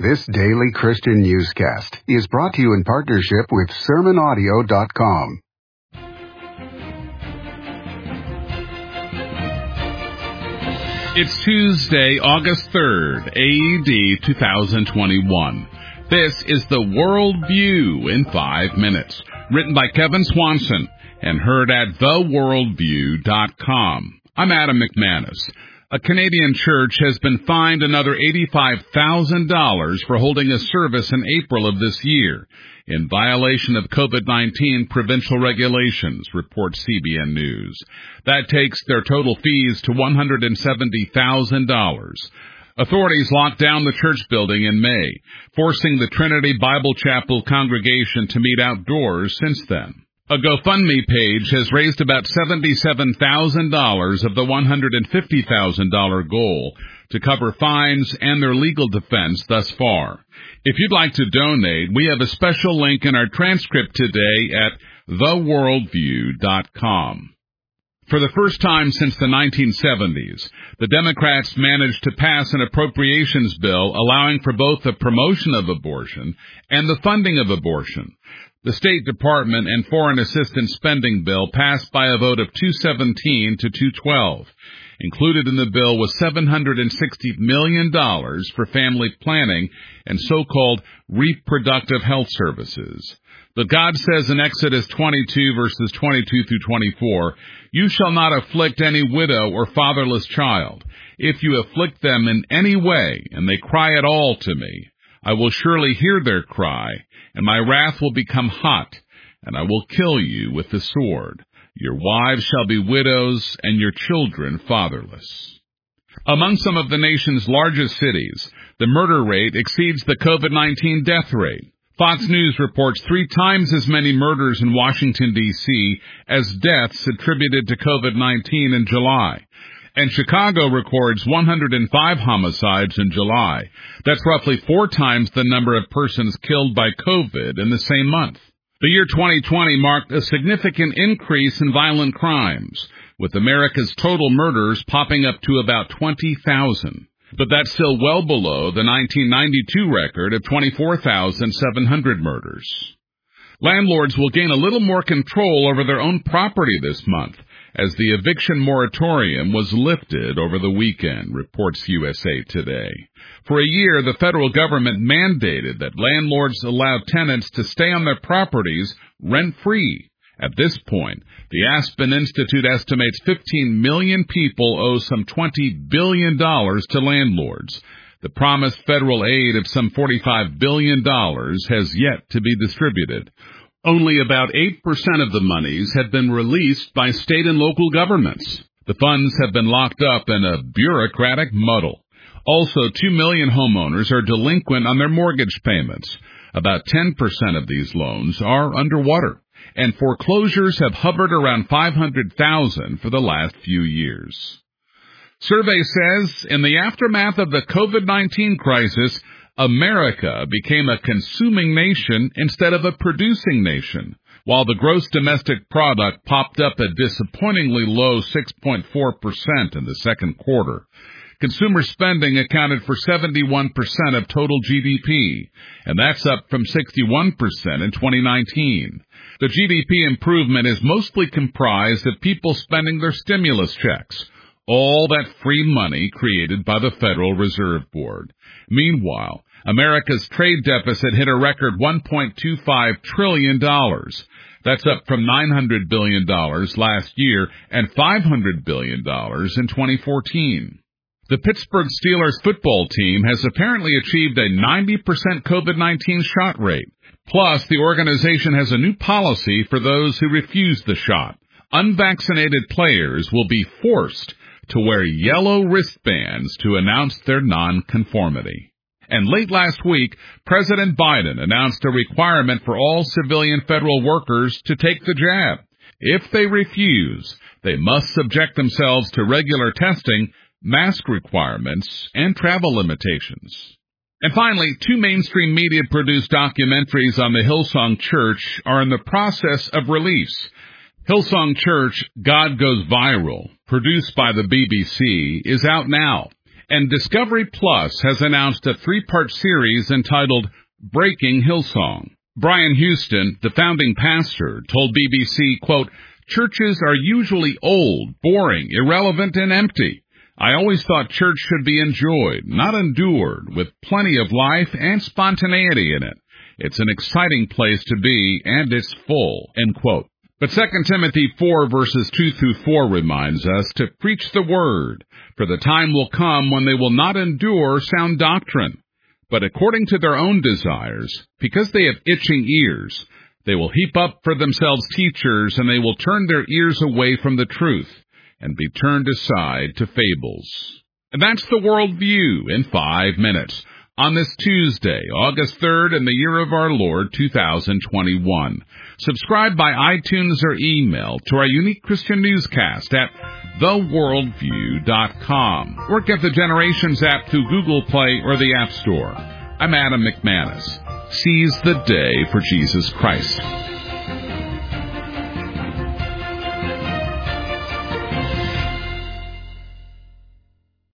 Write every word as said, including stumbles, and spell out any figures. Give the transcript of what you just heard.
This daily Christian newscast is brought to you in partnership with sermon audio dot com. It's Tuesday, August third, A D two thousand twenty-one. This is the World View in five minutes, written by Kevin Swanson and heard at the world view dot com. I'm Adam McManus. A Canadian church has been fined another eighty-five thousand dollars for holding a service in April of this year, in violation of COVID nineteen provincial regulations, reports C B N News. That takes their total fees to one hundred seventy thousand dollars. Authorities locked down the church building in May, forcing the Trinity Bible Chapel congregation to meet outdoors since then. A GoFundMe page has raised about seventy-seven thousand dollars of the one hundred fifty thousand dollars goal to cover fines and their legal defense thus far. If you'd like to donate, we have a special link in our transcript today at the world view dot com. For the first time since the nineteen seventies, the Democrats managed to pass an appropriations bill allowing for both the promotion of abortion and the funding of abortion. The State Department and Foreign Assistance Spending Bill passed by a vote of two seventeen to two twelve. Included in the bill was seven hundred sixty million dollars for family planning and so-called reproductive health services. But God says in Exodus twenty-two, verses twenty-two through twenty-four, "You shall not afflict any widow or fatherless child. If you afflict them in any way, and they cry at all to me, I will surely hear their cry, and my wrath will become hot, and I will kill you with the sword. Your wives shall be widows, and your children fatherless." Among some of the nation's largest cities, the murder rate exceeds the COVID nineteen death rate. Fox News reports three times as many murders in Washington, D C as deaths attributed to COVID nineteen in July. And Chicago records one hundred five homicides in July. That's roughly four times the number of persons killed by COVID in the same month. The year twenty twenty marked a significant increase in violent crimes, with America's total murders popping up to about twenty thousand. But that's still well below the nineteen ninety-two record of twenty-four thousand seven hundred murders. Landlords will gain a little more control over their own property this month, as the eviction moratorium was lifted over the weekend, reports U S A Today. For a year, the federal government mandated that landlords allow tenants to stay on their properties rent-free. At this point, the Aspen Institute estimates fifteen million people owe some twenty billion dollars to landlords. The promised federal aid of some forty-five billion dollars has yet to be distributed. Only about eight percent of the monies have been released by state and local governments. The funds have been locked up in a bureaucratic muddle. Also, two million homeowners are delinquent on their mortgage payments. About ten percent of these loans are underwater, and foreclosures have hovered around five hundred thousand for the last few years. Survey says, in the aftermath of the COVID nineteen crisis, America became a consuming nation instead of a producing nation. While the gross domestic product popped up a disappointingly low six point four percent in the second quarter, consumer spending accounted for seventy-one percent of total G D P, and that's up from sixty-one percent in twenty nineteen. The G D P improvement is mostly comprised of people spending their stimulus checks, all that free money created by the Federal Reserve Board. Meanwhile, America's trade deficit hit a record one point two five trillion dollars. That's up from nine hundred billion dollars last year and five hundred billion dollars in twenty fourteen. The Pittsburgh Steelers football team has apparently achieved a ninety percent COVID nineteen shot rate. Plus, the organization has a new policy for those who refuse the shot. Unvaccinated players will be forced to wear yellow wristbands to announce their nonconformity. And late last week, President Biden announced a requirement for all civilian federal workers to take the jab. If they refuse, they must subject themselves to regular testing, mask requirements, and travel limitations. And finally, two mainstream media-produced documentaries on the Hillsong Church are in the process of release. Hillsong Church, God Goes Viral, produced by the B B C, is out now. And Discovery Plus has announced a three-part series entitled Breaking Hillsong. Brian Houston, the founding pastor, told B B C, quote, "Churches are usually old, boring, irrelevant, and empty. I always thought church should be enjoyed, not endured, with plenty of life and spontaneity in it. It's an exciting place to be, and it's full," end quote. But Second Timothy four verses two through four reminds us to preach the word, for the time will come when they will not endure sound doctrine, but according to their own desires, because they have itching ears, they will heap up for themselves teachers, and they will turn their ears away from the truth, and be turned aside to fables. And that's the worldview in five minutes on this Tuesday, August third, in the year of our Lord, two thousand twenty-one. Subscribe by iTunes or email to our unique Christian newscast at the worldview dot com, or get the Generations app through Google Play or the App Store. I'm Adam McManus. Seize the day for Jesus Christ.